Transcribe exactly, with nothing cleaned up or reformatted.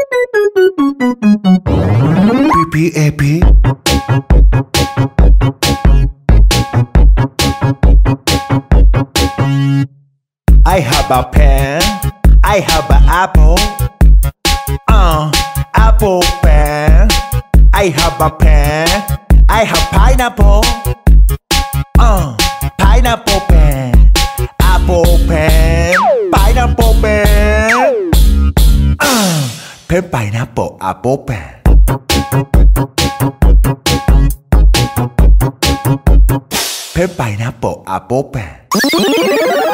P P A P. I have a pen, I have an apple, uh, apple pen. I have a pen, I have pineapple, uh, pineapple pen, apple pen, pineapple pen, uh, pen pineapple apple pen. Pen pineapple apple pen.